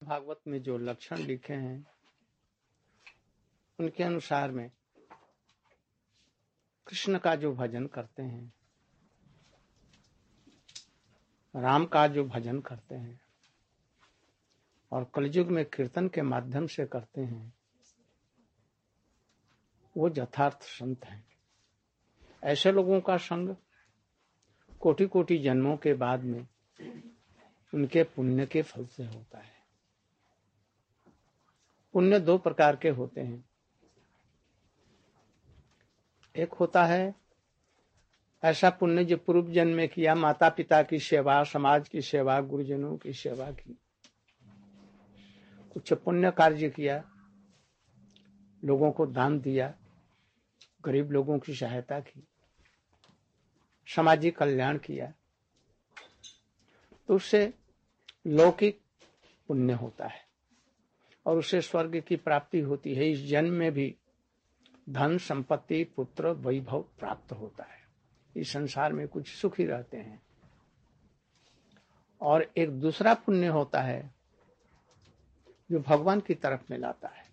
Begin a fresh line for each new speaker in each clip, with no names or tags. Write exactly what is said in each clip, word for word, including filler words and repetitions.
भागवत में जो लक्षण लिखे हैं उनके अनुसार में कृष्ण का जो भजन करते हैं, राम का जो भजन करते हैं और कलयुग में कीर्तन के माध्यम से करते हैं, वो यथार्थ संत हैं। ऐसे लोगों का संग कोटि कोटि जन्मों के बाद में उनके पुण्य के फल से होता है। पुण्य दो प्रकार के होते हैं। एक होता है ऐसा पुण्य जो पूर्व जन्म में किया, माता पिता की सेवा, समाज की सेवा, गुरुजनों की सेवा की, कुछ पुण्य कार्य किया, लोगों को दान दिया, गरीब लोगों की सहायता की, सामाजिक कल्याण किया, तो उससे लौकिक पुण्य होता है और उससे स्वर्ग की प्राप्ति होती है। इस जन्म में भी धन संपत्ति पुत्र वैभव प्राप्त होता है, इस संसार में कुछ सुखी रहते हैं। और एक दूसरा पुण्य होता है जो भगवान की तरफ में लाता है।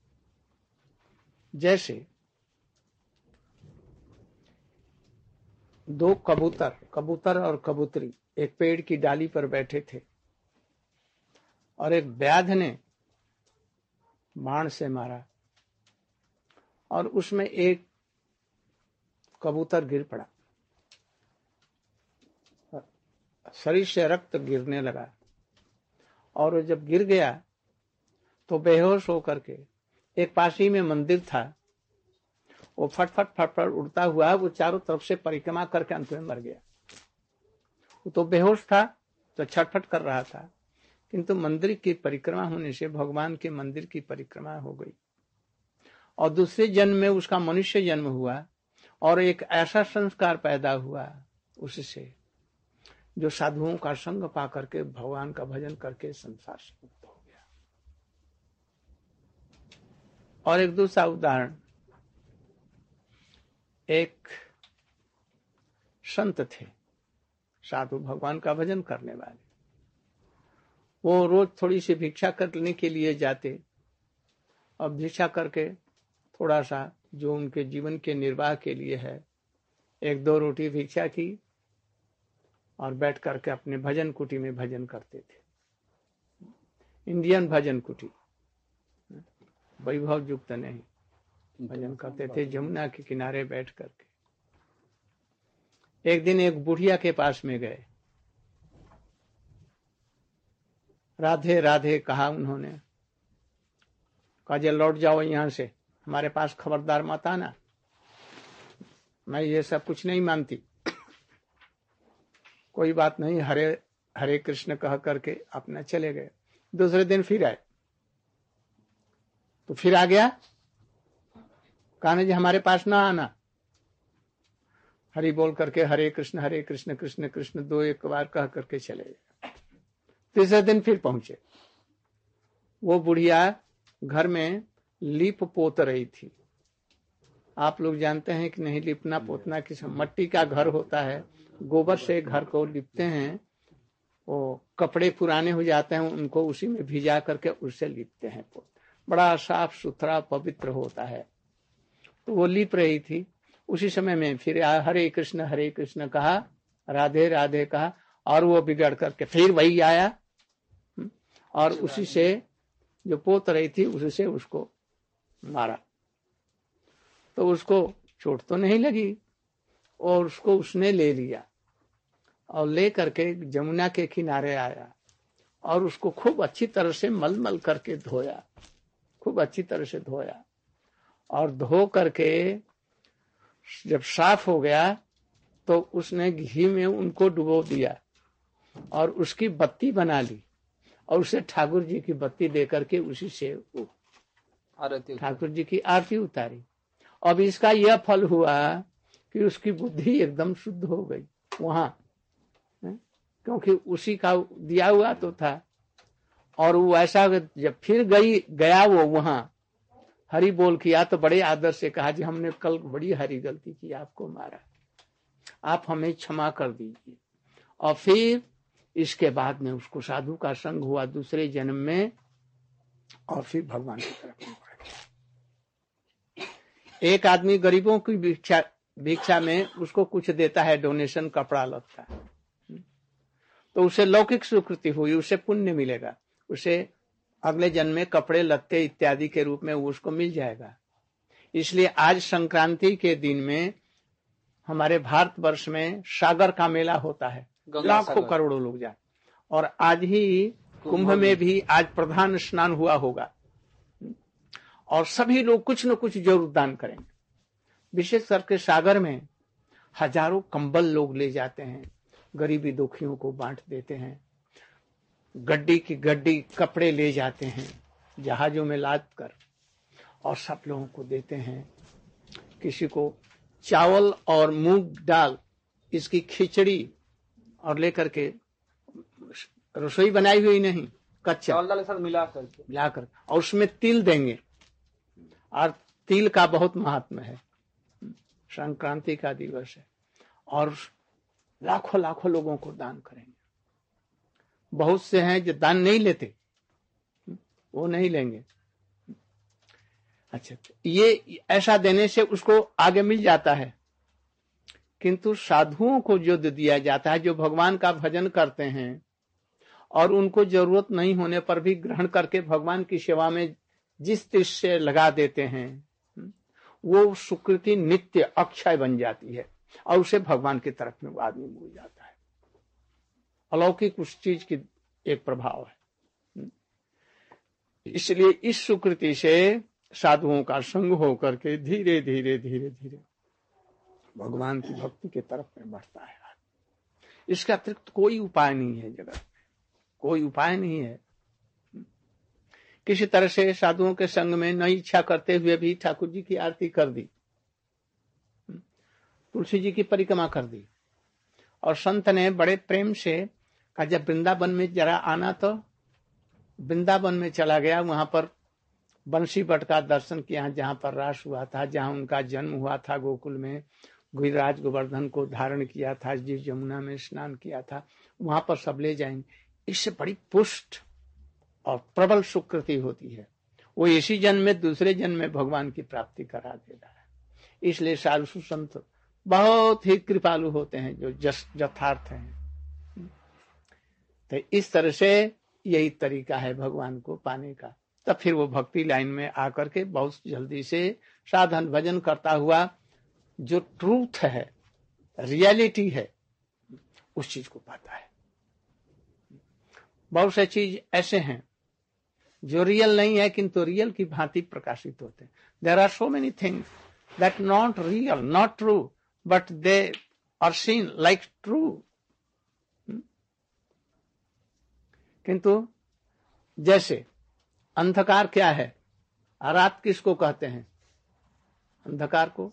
जैसे दो कबूतर कबूतर और कबूतरी एक पेड़ की डाली पर बैठे थे और एक व्याध ने बाण से मारा और उसमें एक कबूतर गिर पड़ा, शरीर से रक्त गिरने लगा और जब गिर गया तो बेहोश होकर के, एक पास ही में मंदिर था, वो फटफट फटफट उड़ता हुआ वो चारों तरफ से परिक्रमा करके अंत में मर गया। वो तो बेहोश था तो छटफट कर रहा था, किंतु मंदिर की परिक्रमा होने से भगवान के मंदिर की परिक्रमा हो गई और दूसरे जन्म में उसका मनुष्य जन्म हुआ और एक ऐसा संस्कार पैदा हुआ उससे जो साधुओं का संग पा करके भगवान का भजन करके संसार से मुक्त हो गया। और एक दूसरा उदाहरण, एक संत थे, साधु, भगवान का भजन करने वाले। वो रोज थोड़ी सी भिक्षा करने के लिए जाते और भिक्षा करके थोड़ा सा जो उनके जीवन के निर्वाह के लिए है, एक दो रोटी भिक्षा की और बैठ करके अपने भजन कुटी में भजन करते थे। इंडियन भजन कुटी, वैभव युक्त नहीं, भजन करते थे जमुना के किनारे बैठ करके। एक दिन एक बुढ़िया के पास में गए, राधे राधे कहा उन्होंने, कहा जे लौट जाओ यहां से, हमारे पास खबरदार मत आना, मैं ये सब कुछ नहीं मानती। कोई बात नहीं, हरे हरे कृष्ण कह करके अपना चले गए। दूसरे दिन फिर आए तो फिर आ गया, कहने जी हमारे पास ना आना, हरि बोल करके हरे कृष्ण हरे कृष्ण कृष्ण कृष्ण दो एक बार कह करके चले गए। तीसरे दिन फिर पहुंचे, वो बुढ़िया घर में लीप पोत रही थी। आप लोग जानते हैं कि नहीं, लिपना पोतना किस मट्टी का घर होता है, गोबर से घर को लिपते हैं, वो कपड़े पुराने हो जाते हैं उनको उसी में भिजा करके उससे लिपते हैं, पोत बड़ा साफ सुथरा पवित्र होता है। तो वो लिप रही थी, उसी समय में फिर हरे कृष्ण हरे कृष्ण कहा, राधे राधे कहा और वो बिगड़ करके फिर वही आया और उसी से जो पोत रही थी उसी से उसको मारा। तो उसको चोट तो नहीं लगी और उसको उसने ले लिया और ले करके जमुना के किनारे आया और उसको खूब अच्छी तरह से मल मल करके धोया, खूब अच्छी तरह से धोया और धो करके जब साफ हो गया तो उसने घी में उनको डुबो दिया और उसकी बत्ती बना ली और उसे ठाकुर जी की बत्ती दे करके उसी से ठाकुर जी की आरती उतारी। अब इसका यह फल हुआ कि उसकी बुद्धि एकदम शुद्ध हो गई वहां, क्योंकि उसी का दिया हुआ तो था। और वो ऐसा जब फिर गई गया वो वहां हरि बोल किया तो बड़े आदर से कहा जी हमने कल बड़ी हरी गलती की, आपको मारा, आप हमें क्षमा कर दीजिए। और फिर इसके बाद में उसको साधु का संग हुआ दूसरे जन्म में, और फिर भगवान की तरफ में बढ़ गया। एक आदमी गरीबों की भिक्षा भिक्षा में उसको कुछ देता है, डोनेशन, कपड़ा लगता है, तो उसे लौकिक स्वीकृति हुई, उसे पुण्य मिलेगा, उसे अगले जन्म में कपड़े लत्ते इत्यादि के रूप में उसको मिल जाएगा। इसलिए आज संक्रांति के दिन में हमारे भारतवर्ष में सागर का मेला होता है, लाखों करोड़ों लोग जाए, और आज ही कुंभ में भी आज प्रधान स्नान हुआ होगा, और सभी लोग कुछ न कुछ जरूर दान करेंगे। विशेष करके सागर में हजारों कंबल लोग ले जाते हैं, गरीबी दुखियों को बांट देते हैं, गड्डी की गड्डी कपड़े ले जाते हैं जहाजों में लाद कर, और सब लोगों को देते हैं। किसी को चावल और मूंग दाल इसकी खिचड़ी और लेकर के, रसोई बनाई हुई नहीं, कच्चा चावल दाल के साथ मिला करके मिलाकर, और उसमें तिल देंगे, और तिल का बहुत महात्मा है, संक्रांति का दिवस है, और लाखों लाखों लोगों को दान करेंगे। बहुत से हैं जो दान नहीं लेते, वो नहीं लेंगे। अच्छा, ये ऐसा देने से उसको आगे मिल जाता है, किंतु साधुओं को जो दिया जाता है, जो भगवान का भजन करते हैं और उनको जरूरत नहीं होने पर भी ग्रहण करके भगवान की सेवा में जिस तीर से लगा देते हैं, वो सुकृति नित्य अक्षय बन जाती है, और उसे भगवान की तरफ में आदमी मुड़ जाता है। अलौकिक उस चीज की एक प्रभाव है। इसलिए इस सुकृति से साधुओं का संग होकर के धीरे धीरे धीरे धीरे भगवान की भक्ति के तरफ में बढ़ता है। इसका अतिरिक्त कोई उपाय नहीं है, जगत में कोई उपाय नहीं है। किसी तरह से साधुओं के संग में नई इच्छा करते हुए भी ठाकुर जी की आरती कर दी, तुलसी जी की परिक्रमा कर दी, और संत ने बड़े प्रेम से कहा जब वृंदावन में जरा आना, तो वृंदावन में चला गया। वहां पर बंसी भट्ट का दर्शन किया, जहां पर रास हुआ था, जहां उनका जन्म हुआ था गोकुल में, गिरिराज गोवर्धन को धारण किया था, जिस जमुना में स्नान किया था, वहां पर सब ले जाएंगे। इससे बड़ी पुष्ट और प्रबल सुकृति होती है। वो इसी जन्म में दूसरे जन्म में भगवान की प्राप्ति करा देता है। इसलिए साधु संत बहुत ही कृपालु होते हैं, जो जस यथार्थ हैं। तो इस तरह से यही तरीका है भगवान को पाने का। तब फिर वो भक्ति लाइन में आकर के बहुत जल्दी से साधन भजन करता हुआ जो ट्रूथ है, रियलिटी है, उस चीज को पाता है। बहुत से चीज ऐसे हैं जो रियल नहीं है, किंतु रियल की भांति प्रकाशित होते हैं। There are so many things that not real, not true, but they are seen like true. किंतु जैसे अंधकार क्या है, रात किसको कहते हैं? अंधकार को।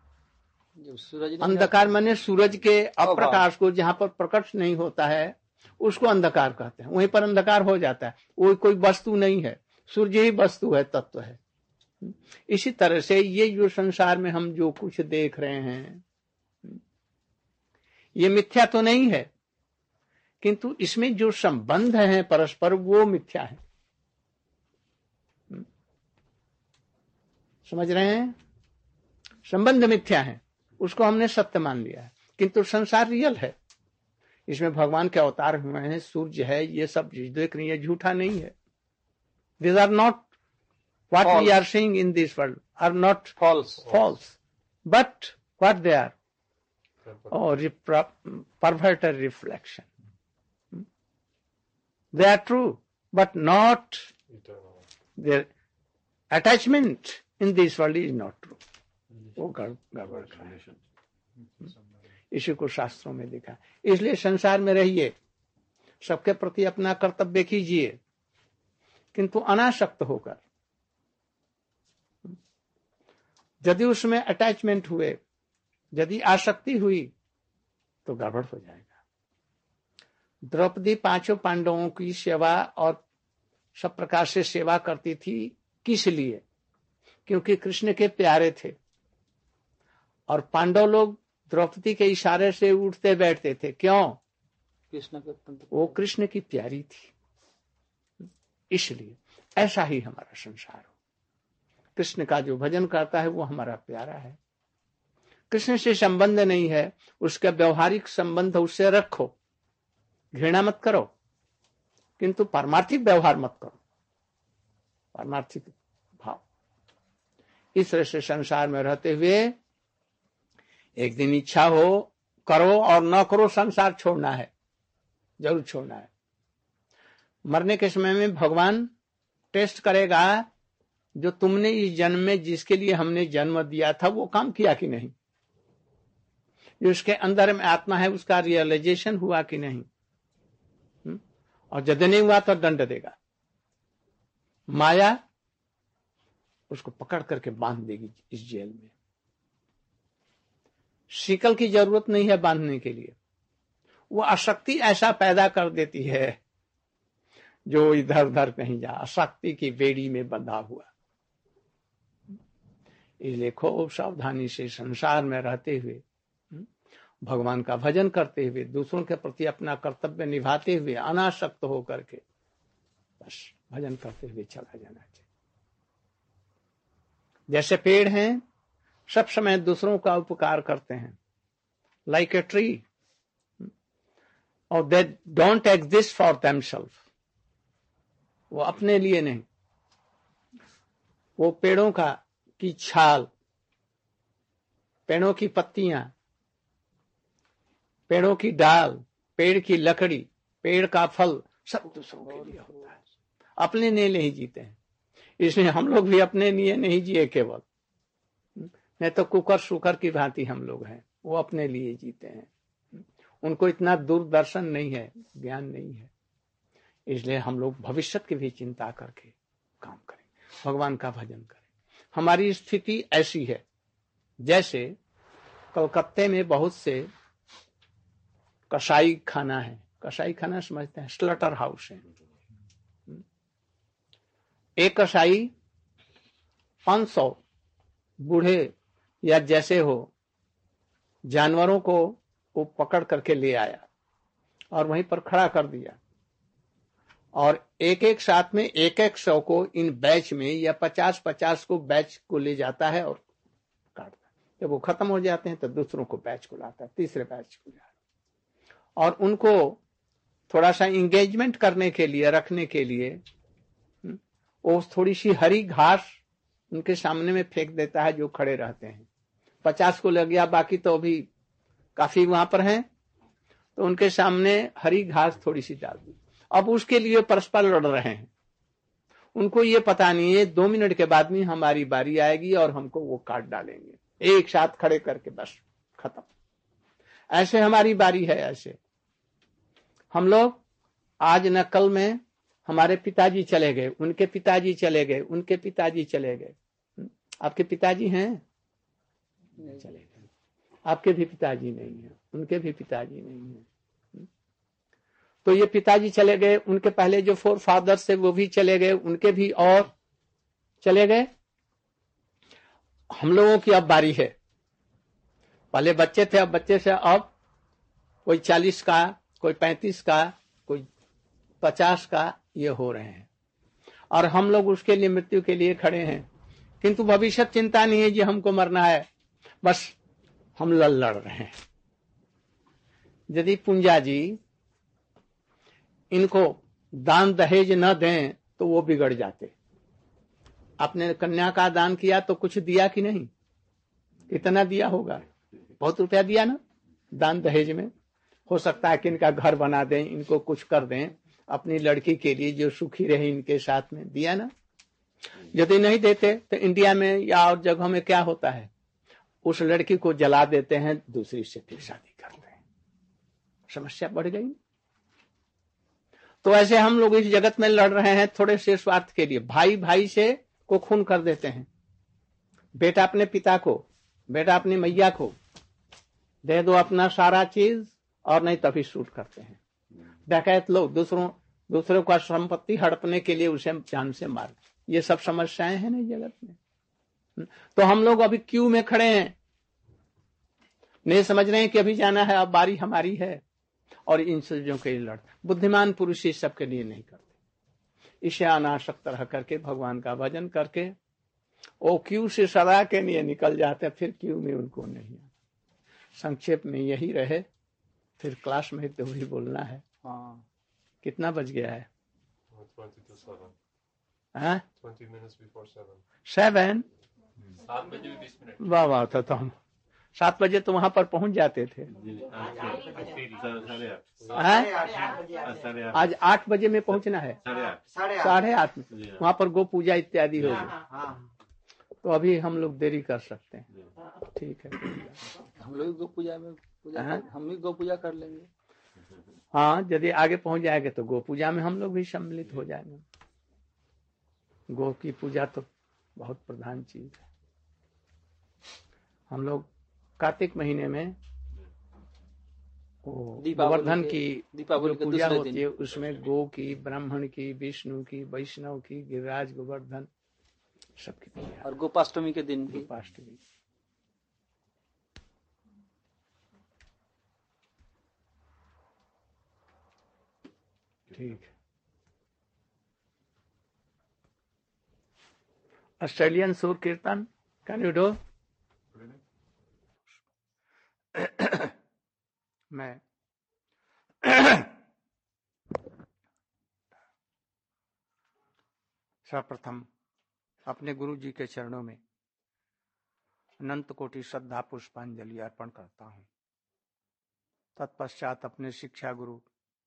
अंधकार माने सूरज के अप्रकाश को, जहां पर प्रकट नहीं होता है उसको अंधकार कहते हैं। वहीं पर अंधकार हो जाता है, वो कोई वस्तु नहीं है, सूर्य ही वस्तु है, तत्व है। इसी तरह से ये जो संसार में हम जो कुछ देख रहे हैं, ये मिथ्या तो नहीं है, किंतु इसमें जो संबंध है परस्पर, वो मिथ्या है। समझ रहे हैं? संबंध मिथ्या है, उसको हमने सत्य मान लिया है, किंतु संसार रियल है। इसमें भगवान के अवतार हुए हैं, सूर्य है, ये सब देख रही है, झूठा नहीं है। These are not what false. We are seeing in this world are not false, false, but what they are? Oh, perverted reflection. They are true, but not their attachment in this world is not true. वो गड़बड़ है, इसी को शास्त्रों में लिखा। इसलिए संसार में रहिए, सबके प्रति अपना कर्तव्य कीजिए, किंतु अनासक्त होकर। यदि उसमें अटैचमेंट हुए, यदि आसक्ति हुई, तो गड़बड़ हो जाएगा। द्रौपदी पांचों पांडवों की सेवा और सब प्रकार से सेवा करती थी, किस लिए? क्योंकि कृष्ण के प्यारे थे, और पांडव लोग द्रौपदी के इशारे से उठते बैठते थे। क्यों?
कृष्ण के अत्यंत
वो कृष्ण की प्यारी थी। इसलिए ऐसा ही हमारा संसार हो। कृष्ण का जो भजन करता है वो हमारा प्यारा है। कृष्ण से संबंध नहीं है, उसका व्यवहारिक संबंध उससे रखो, घृणा मत करो, किंतु पारमार्थिक व्यवहार मत करो, पारमार्थिक भाव। इस तरह से संसार में रहते हुए एक दिन इच्छा हो करो और न करो, संसार छोड़ना है, जरूर छोड़ना है। मरने के समय में भगवान टेस्ट करेगा, जो तुमने इस जन्म में जिसके लिए हमने जन्म दिया था वो काम किया कि नहीं, जो उसके अंदर में आत्मा है उसका रियलाइजेशन हुआ कि नहीं। और यदि नहीं हुआ तो दंड देगा। माया उसको पकड़ करके बांध देगी इस जेल में। शिकल की जरूरत नहीं है बांधने के लिए, वो आसक्ति ऐसा पैदा कर देती है जो इधर उधर कहीं जा, आसक्ति की बेड़ी में बंधा हुआ। इसलिए खूब सावधानी से संसार में रहते हुए, भगवान का भजन करते हुए, दूसरों के प्रति अपना कर्तव्य निभाते हुए, अनासक्त होकर के बस भजन करते हुए चला जाना चाहिए। जैसे पेड़ हैं, सब समय दूसरों का उपकार करते हैं, लाइक ए ट्री, और they don't exist for themselves, वो अपने लिए नहीं। वो पेड़ों का की छाल, पेड़ों की पत्तियां, पेड़ों की डाल, पेड़ की लकड़ी, पेड़ का फल, सब दूसरों के लिए होता है, अपने लिए नहीं जीते हैं। इसलिए हम लोग भी अपने लिए नहीं जिए केवल, नहीं तो कुकर शुकर की भांति हम लोग हैं, वो अपने लिए जीते हैं। उनको इतना दूरदर्शन नहीं है, ज्ञान नहीं है। इसलिए हम लोग भविष्य की भी चिंता करके काम करें, भगवान का भजन करें। हमारी स्थिति ऐसी है जैसे कलकत्ते में बहुत से कसाई खाना है, कसाई खाना समझते हैं, स्लटर हाउस है। एक कसाई पांच सौ बूढ़े या जैसे हो जानवरों को वो पकड़ करके ले आया और वहीं पर खड़ा कर दिया, और एक एक साथ में एक एक सौ को इन बैच में या पचास पचास को बैच को ले जाता है और काटता है। जब वो खत्म हो जाते हैं तो दूसरों को बैच को लाता है, तीसरे बैच को लाता है, और उनको थोड़ा सा इंगेजमेंट करने के लिए, रखने के लिए वो थोड़ी सी हरी घास उनके सामने में फेंक देता है जो खड़े रहते हैं। पचास को लग गया, बाकी तो अभी काफी वहां पर हैं, तो उनके सामने हरी घास थोड़ी सी डाल दी। अब उसके लिए परस्पर लड़ रहे हैं। उनको ये पता नहीं है दो मिनट के बाद में हमारी बारी आएगी और हमको वो काट डालेंगे, एक साथ खड़े करके बस खत्म। ऐसे हमारी बारी है। ऐसे हम लोग आज न कल में हमारे पिताजी चले गए, उनके पिताजी चले गए, उनके पिताजी चले गए। आपके पिताजी हैं? नहीं चले गए। आपके भी पिताजी नहीं है, उनके भी पिताजी नहीं है। तो ये पिताजी चले गए, उनके पहले जो फोर फादर्स थे वो भी चले गए, उनके भी और चले गए। हम लोगों की अब बारी है। पहले बच्चे थे, अब बच्चे से अब कोई चालीस का, कोई पैंतीस का, कोई पचास का, ये हो रहे हैं, और हम लोग उसके लिए, मृत्यु के लिए खड़े हैं। किंतु भविष्य चिंता नहीं है जी हमको मरना है, बस हम लड़ लड़ रहे हैं। यदि पुंजा जी इनको दान दहेज न दें तो वो बिगड़ जाते। आपने कन्या का दान किया तो कुछ दिया कि नहीं? कितना दिया होगा? बहुत रुपया दिया ना दान दहेज में। हो सकता है कि इनका घर बना दें, इनको कुछ कर दें अपनी लड़की के लिए जो सुखी रहे इनके साथ में, दिया ना। यदि नहीं देते तो इंडिया में या और जगहों में क्या होता है, उस लड़की को जला देते हैं, दूसरी से फिर शादी करते हैं। समस्या बढ़ गई। तो ऐसे हम लोग इस जगत में लड़ रहे हैं थोड़े से स्वार्थ के लिए। भाई भाई से को खून कर देते हैं, बेटा अपने पिता को, बेटा अपनी मैया को दे दो अपना सारा चीज, और नहीं तभी शूट करते हैं। डकैत लोग दूसरों दूसरों का संपत्ति हड़पने के लिए उसे जान से मार। ये सब समस्याएं हैं ना जगत में। तो हम लोग अभी क्यू में खड़े हैं, नहीं समझ रहे हैं कि अभी जाना है, अब बारी हमारी है। और इन चीजों के लिए लड़ते। बुद्धिमान पुरुष इस सबके लिए नहीं करते। इसे अनासक्त रह करके भगवान का भजन करके वो क्यू से सदा के लिए निकल जाते, फिर क्यू में उनको नहीं आता। संक्षेप में यही रहे, फिर क्लास में तो वही बोलना है। हाँ, कितना बज गया है? हाँ, सेवन।
सात बजे बीस मिनट।
वाह वाह, तो, तो हम सात बजे तो वहां पर पहुंच जाते थे। आज आठ बजे में पहुंचना है, साढ़े आठ में वहां पर गो पूजा इत्यादि होगी, तो अभी हम लोग देरी कर सकते हैं। ठीक है,
हम लोग गो पूजा में पूजा कर, हम भी गो पूजा कर लेंगे।
हाँ, यदि आगे पहुंच जाएंगे तो गो पूजा में हम लोग भी सम्मिलित हो जाएंगे। गो की पूजा तो बहुत प्रधान चीज है। हम लोग कार्तिक महीने में गोवर्धन की जो पूजा होती है उसमें गो की, ब्राह्मण की, विष्णु की, वैष्णव की, गिरिराज गोवर्धन सबकी पूजा।
और गोपाष्टमी के दिन भी।
गोपाष्टमी ठीक। ऑस्ट्रेलियन सूर कीर्तन, कैन यू डू? मैं सर्वप्रथम अपने गुरु जी के चरणों में अनंत कोटि श्रद्धा पुष्पांजलि अर्पण करता हूँ। तत्पश्चात अपने शिक्षा गुरु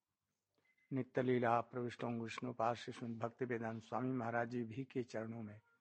नित्य लीला प्रविष्टों विष्णुपाद भक्ति वेदांत स्वामी महाराज जी भी के चरणों में